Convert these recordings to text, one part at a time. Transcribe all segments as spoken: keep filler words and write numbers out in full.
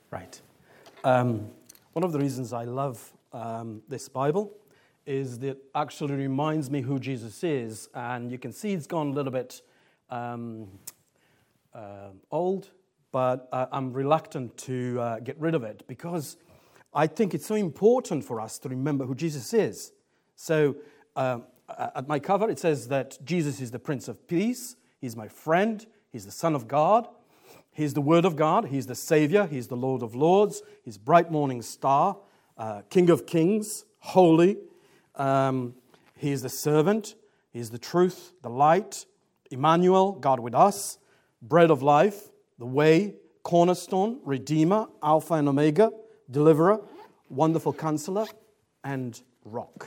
Right. Um, one of the reasons I love um, this Bible is that it actually reminds me who Jesus is. And you can see it's gone a little bit um, uh, old, but uh, I'm reluctant to uh, get rid of it because I think it's so important for us to remember who Jesus is. So um, at my cover, it says that Jesus is the Prince of Peace. He's my friend. He's the Son of God. He's the Word of God. He's the Savior. He's the Lord of Lords. He's bright morning star, uh, King of Kings, holy. Um, he's the servant. He's the truth, the light, Emmanuel, God with us, bread of life, the way, cornerstone, redeemer, Alpha and Omega, deliverer, wonderful counselor, and rock.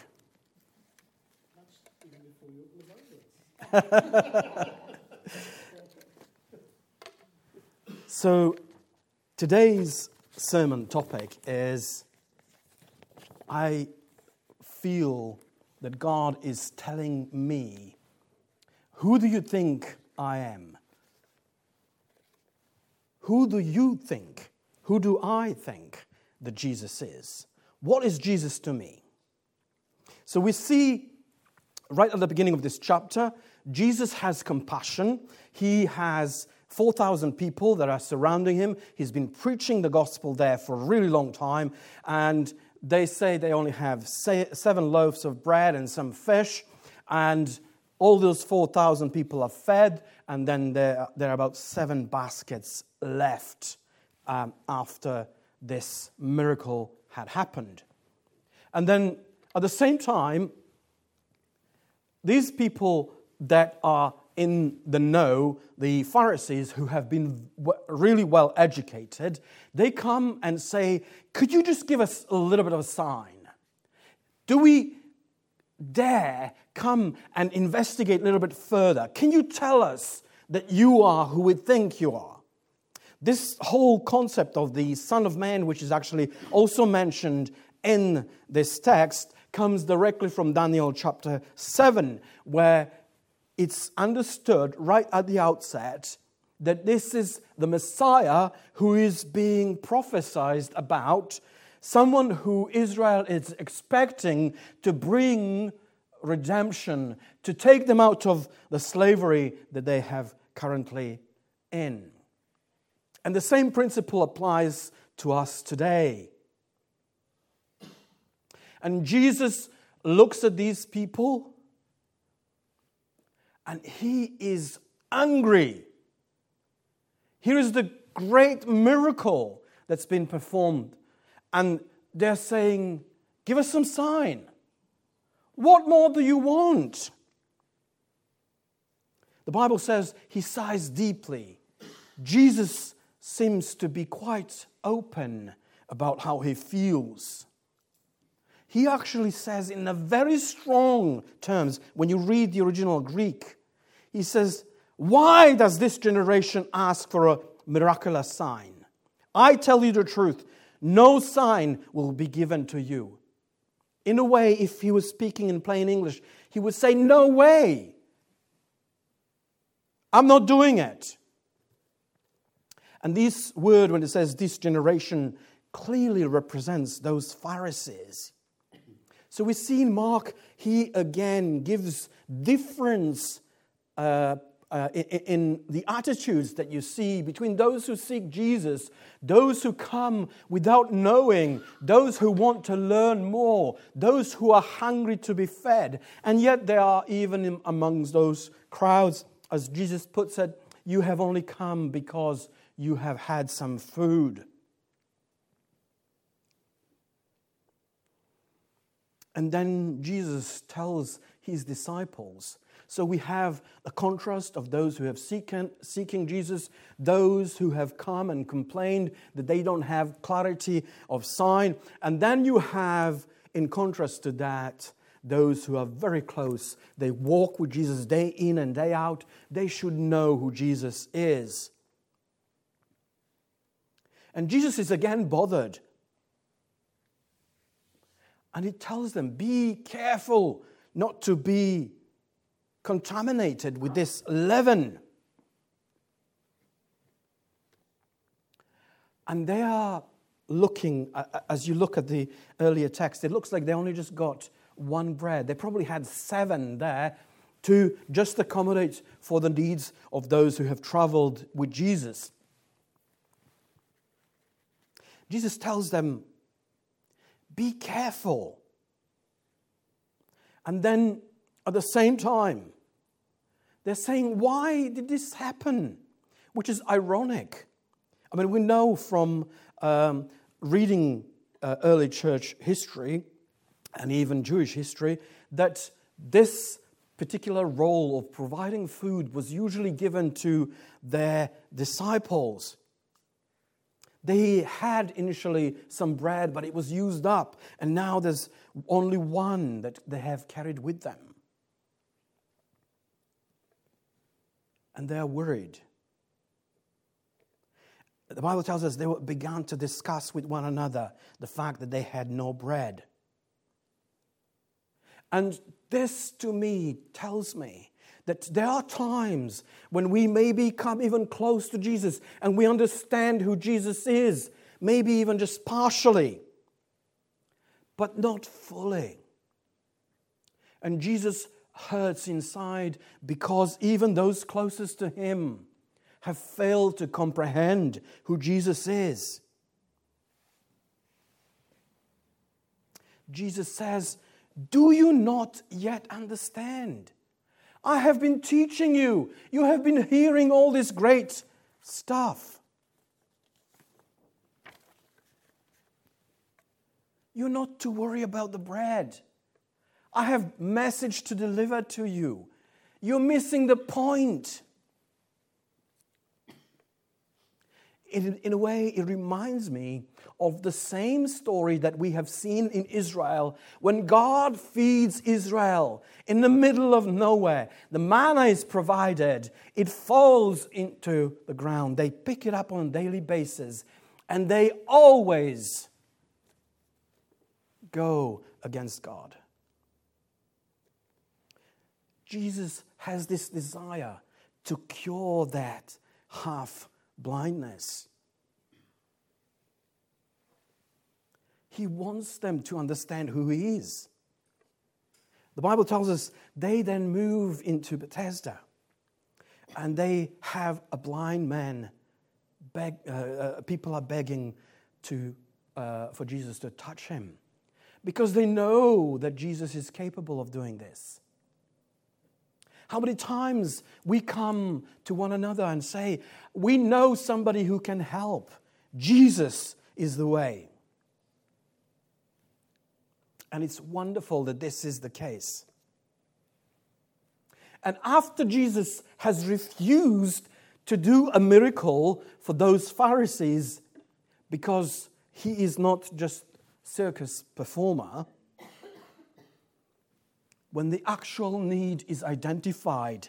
So today's sermon topic is, I feel that God is telling me, who do you think I am? Who do you think? Who do I think that Jesus is? What is Jesus to me? So we see right at the beginning of this chapter, Jesus has compassion. He has four thousand people that are surrounding him. He's been preaching the gospel there for a really long time. And they say they only have seven loaves of bread and some fish. And all those four thousand people are fed. And then there, there are about seven baskets left um, after this miracle had happened. And then at the same time, these people that are in the know, the Pharisees who have been really well educated, they come and say, could you just give us a little bit of a sign? Do we dare come and investigate a little bit further? Can you tell us that you are who we think you are? This whole concept of the Son of Man, which is actually also mentioned in this text, comes directly from Daniel chapter seven, where it's understood right at the outset that this is the Messiah who is being prophesied about, someone who Israel is expecting to bring redemption, to take them out of the slavery that they have currently in. And the same principle applies to us today. And Jesus looks at these people and he is angry. Here is the great miracle that's been performed. And they're saying, give us some sign. What more do you want? The Bible says he sighs deeply. Jesus seems to be quite open about how he feels. He actually says in a very strong terms, when you read the original Greek, he says, why does this generation ask for a miraculous sign? I tell you the truth, no sign will be given to you. In a way, if he was speaking in plain English, he would say, no way. I'm not doing it. And this word, when it says this generation, clearly represents those Pharisees. So we see in Mark, he again gives difference uh, uh, in, in the attitudes that you see between those who seek Jesus, those who come without knowing, those who want to learn more, those who are hungry to be fed. And yet there are even in, amongst those crowds, as Jesus puts it, you have only come because you have had some food. And then Jesus tells his disciples. So we have a contrast of those who have seeking, seeking Jesus, those who have come and complained that they don't have clarity of sign. And then you have, in contrast to that, those who are very close. They walk with Jesus day in and day out. They should know who Jesus is. And Jesus is again bothered. And he tells them, be careful not to be contaminated with this leaven. And they are looking, as you look at the earlier text, it looks like they only just got one bread. They probably had seven there to just accommodate for the needs of those who have traveled with Jesus. Jesus tells them, be careful. And then at the same time, they're saying, why did this happen? Which is ironic. I mean, we know from um, reading uh, early church history and even Jewish history that this particular role of providing food was usually given to their disciples. They had initially some bread, but it was used up, and now there's only one that they have carried with them. And they are worried. The Bible tells us they began to discuss with one another the fact that they had no bread. And this to me tells me that there are times when we maybe come even close to Jesus and we understand who Jesus is, maybe even just partially, but not fully. And Jesus hurts inside because even those closest to him have failed to comprehend who Jesus is. Jesus says, do you not yet understand? I have been teaching you. You have been hearing all this great stuff. You're not to worry about the bread. I have message to deliver to you. You're missing the point. In, in a way, it reminds me of the same story that we have seen in Israel when God feeds Israel in the middle of nowhere. The manna is provided. It falls into the ground. They pick it up on a daily basis, and they always go against God. Jesus has this desire to cure that half blindness. He wants them to understand who he is. The Bible tells us they then move into Bethesda and they have a blind man. Beg, uh, uh, people are begging to, uh, for Jesus to touch him because they know that Jesus is capable of doing this. How many times we come to one another and say, we know somebody who can help. Jesus is the way. And it's wonderful that this is the case. And after Jesus has refused to do a miracle for those Pharisees, because he is not just circus performer, when the actual need is identified,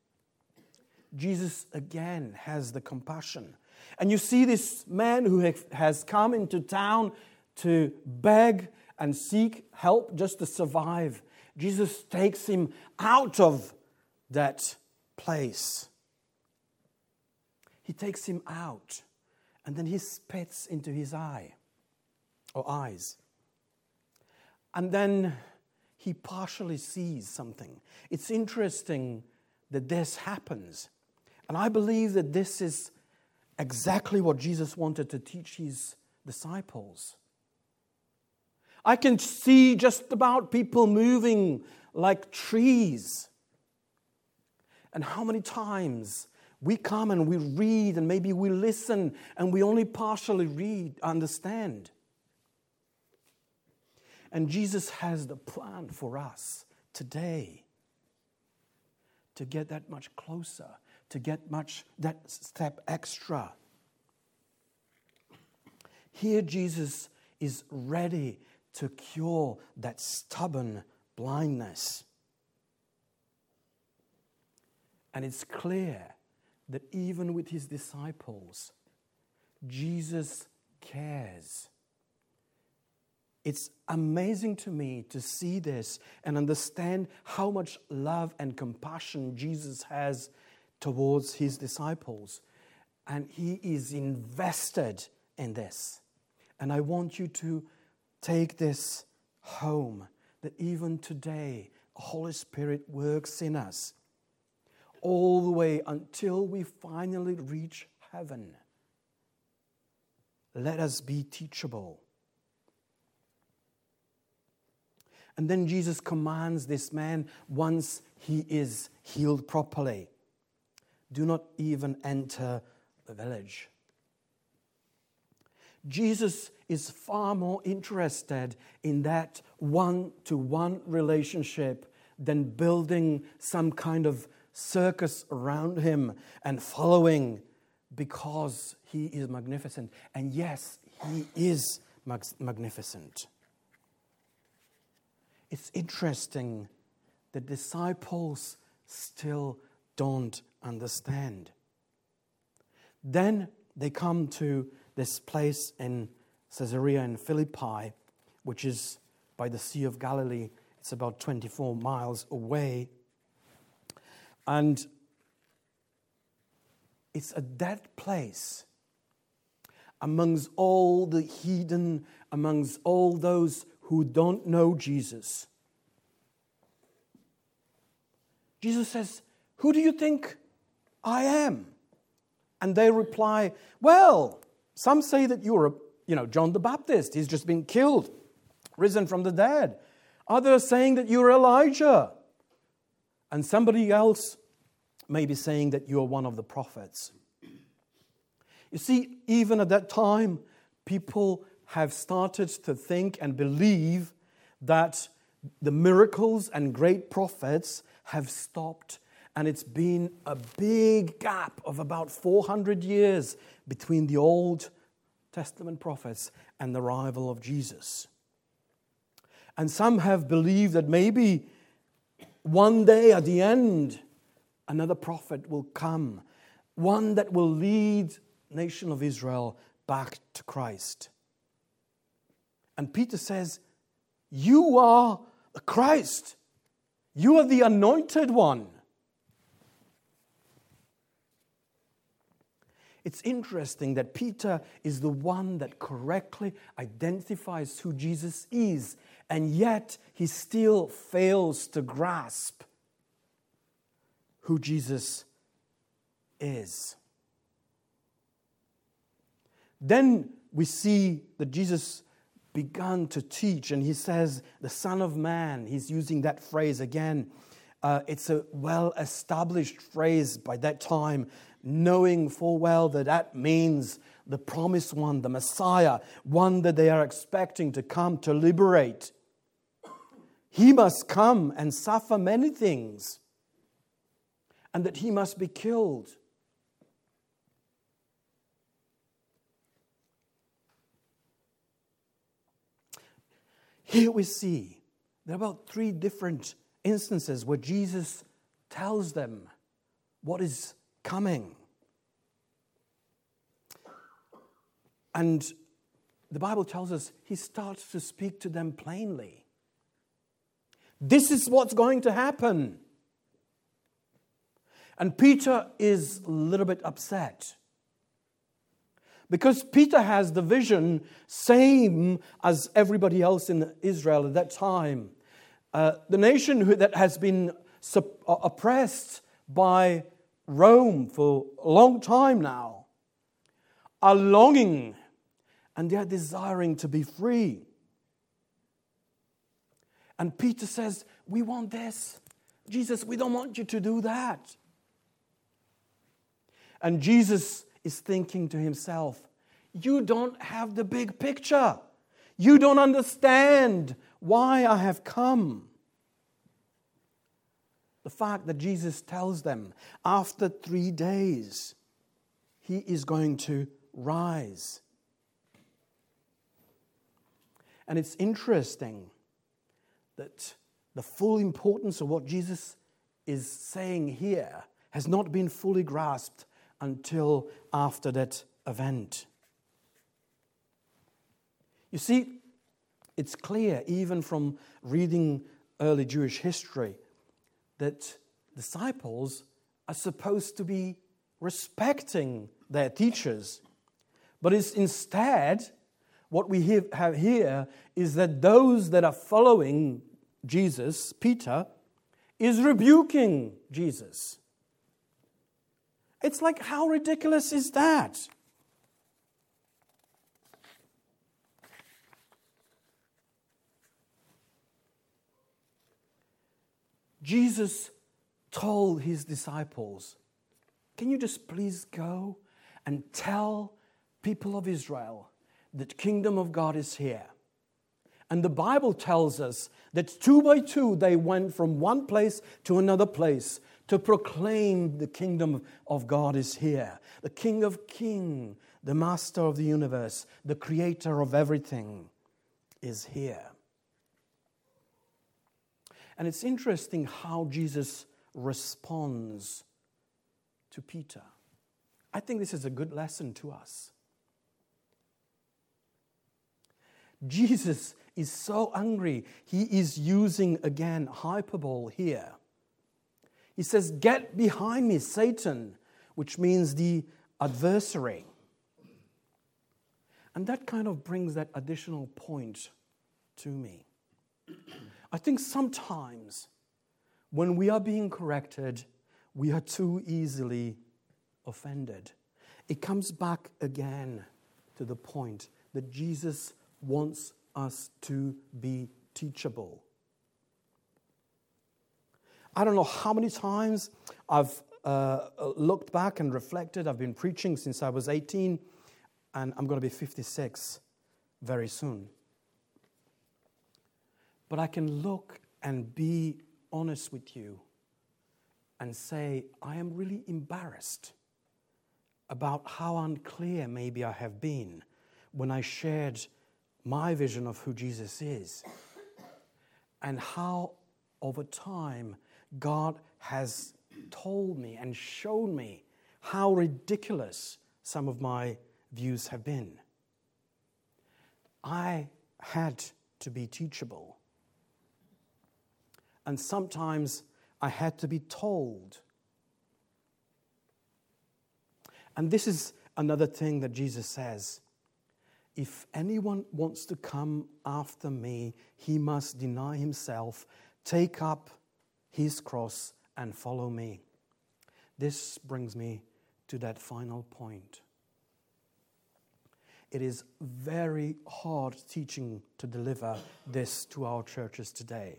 Jesus again has the compassion. And you see this man who has come into town to beg and seek help just to survive. Jesus takes him out of that place. He takes him out, and then he spits into his eye, or eyes. And then he partially sees something. It's interesting that this happens. And I believe that this is exactly what Jesus wanted to teach his disciples. I can see just about people moving like trees. And how many times we come and we read and maybe we listen and we only partially read, understand. And Jesus has the plan for us today to get that much closer, to get much that step extra. Here Jesus is ready to cure that stubborn blindness. And it's clear that even with his disciples, Jesus cares. It's amazing to me to see this and understand how much love and compassion Jesus has towards his disciples. And he is invested in this. And I want you to take this home, that even today, the Holy Spirit works in us all the way until we finally reach heaven. Let us be teachable. And then Jesus commands this man, once he is healed properly, do not even enter the village. Jesus is far more interested in that one-to-one relationship than building some kind of circus around him and following because he is magnificent. And yes, he is mag- magnificent. It's interesting the disciples still don't understand. Then they come to this place in Caesarea in Philippi, which is by the Sea of Galilee. It's about twenty-four miles away. And it's at that place, amongst all the heathen, amongst all those who don't know Jesus, Jesus says, who do you think I am? And they reply, well, some say that you're, a, you know, John the Baptist. He's just been killed, risen from the dead. Others saying that you're Elijah. And somebody else may be saying that you're one of the prophets. You see, even at that time, people have started to think and believe that the miracles and great prophets have stopped. And it's been a big gap of about four hundred years between the Old Testament prophets and the arrival of Jesus. And some have believed that maybe one day at the end, another prophet will come, one that will lead the nation of Israel back to Christ. And Peter says, you are the Christ. You are the anointed one. It's interesting that Peter is the one that correctly identifies who Jesus is, and yet he still fails to grasp who Jesus is. Then we see that Jesus began to teach, and he says, the Son of Man, he's using that phrase again. Uh, it's a well-established phrase by that time, knowing full well that that means the promised one, the Messiah, one that they are expecting to come to liberate. He must come and suffer many things, and that he must be killed. Here we see there are about three different instances where Jesus tells them what is coming. And the Bible tells us he starts to speak to them plainly. This is what's going to happen. And Peter is a little bit upset. Because Peter has the vision, same as everybody else in Israel at that time. Uh, the nation who, that has been sup- oppressed by Rome for a long time now are longing and they are desiring to be free. And Peter says, we want this. Jesus, we don't want you to do that. And Jesus is thinking to himself, you don't have the big picture. You don't understand why I have come. The fact that Jesus tells them after three days, he is going to rise. And it's interesting that the full importance of what Jesus is saying here has not been fully grasped until after that event. You see, it's clear, even from reading early Jewish history, that disciples are supposed to be respecting their teachers, but it's instead what we have here is that those that are following Jesus, Peter, is rebuking Jesus. It's like, how ridiculous is that? Jesus told his disciples, can you just please go and tell people of Israel that the kingdom of God is here? And the Bible tells us that two by two they went from one place to another place to proclaim the kingdom of God is here. The King of Kings, the Master of the universe, the Creator of everything is here. And it's interesting how Jesus responds to Peter. I think this is a good lesson to us. Jesus is so angry. He is using, again, hyperbole here. He says, get behind me, Satan, which means the adversary. And that kind of brings that additional point to me. I think sometimes when we are being corrected, we are too easily offended. It comes back again to the point that Jesus wants us to be teachable. I don't know how many times I've uh, looked back and reflected. I've been preaching since I was eighteen, and I'm going to be fifty-six very soon. But I can look and be honest with you and say, I am really embarrassed about how unclear maybe I have been when I shared my vision of who Jesus is, and how over time God has told me and shown me how ridiculous some of my views have been. I had to be teachable. And sometimes I had to be told. And this is another thing that Jesus says. If anyone wants to come after me, he must deny himself, take up his cross, and follow me. This brings me to that final point. It is very hard teaching to deliver this to our churches today.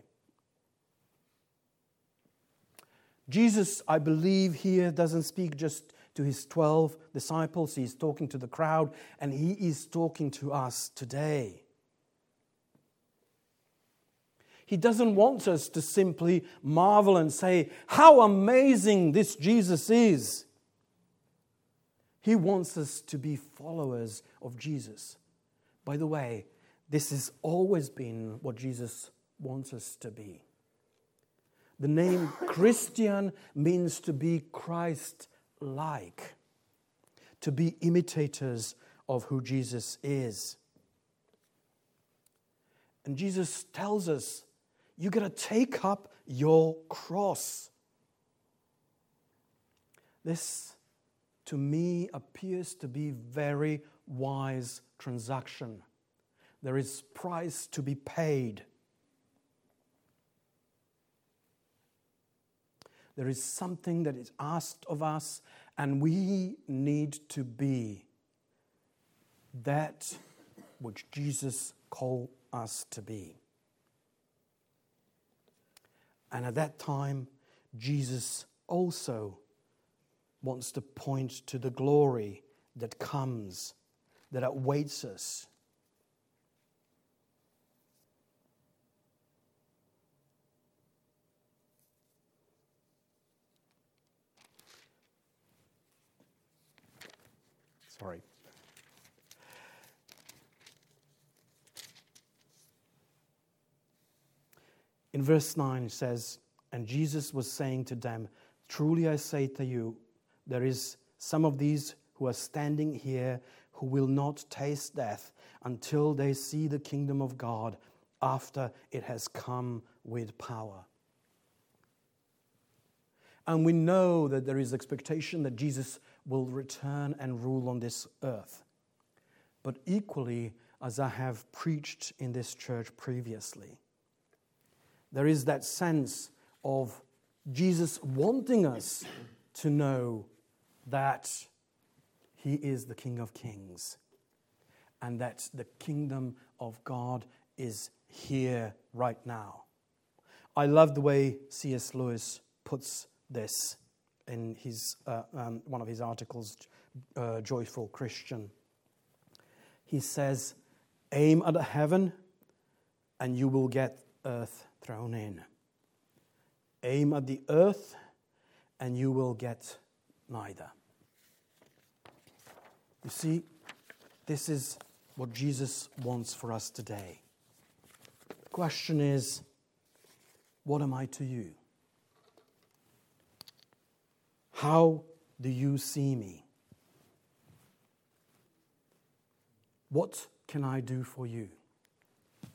Jesus, I believe, here doesn't speak just to his twelve disciples. He's talking to the crowd, and he is talking to us today. He doesn't want us to simply marvel and say, how amazing this Jesus is. He wants us to be followers of Jesus. By the way, this has always been what Jesus wants us to be. The name Christian means to be Christ-like, to be imitators of who Jesus is. And Jesus tells us, you got to take up your cross. This, to me, appears to be very wise transaction. There is price to be paid. There is something that is asked of us, and we need to be that which Jesus called us to be. And at that time, Jesus also wants to point to the glory that comes, that awaits us. Sorry. In verse nine it says, and Jesus was saying to them, truly I say to you, there is some of these who are standing here who will not taste death until they see the kingdom of God after it has come with power. And we know that there is expectation that Jesus will return and rule on this earth. But equally, as I have preached in this church previously. There is that sense of Jesus wanting us to know that He is the King of Kings and that the kingdom of God is here right now. I love the way C S Lewis puts this in his uh, um, one of his articles, uh, Joyful Christian. He says, aim at heaven and you will get earth thrown in. Aim at the earth and you will get neither. You see, this is what Jesus wants for us today. The question is, what am I to you? How do you see me? What can I do for you?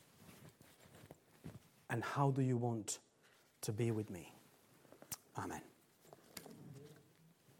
And how do you want to be with me? Amen.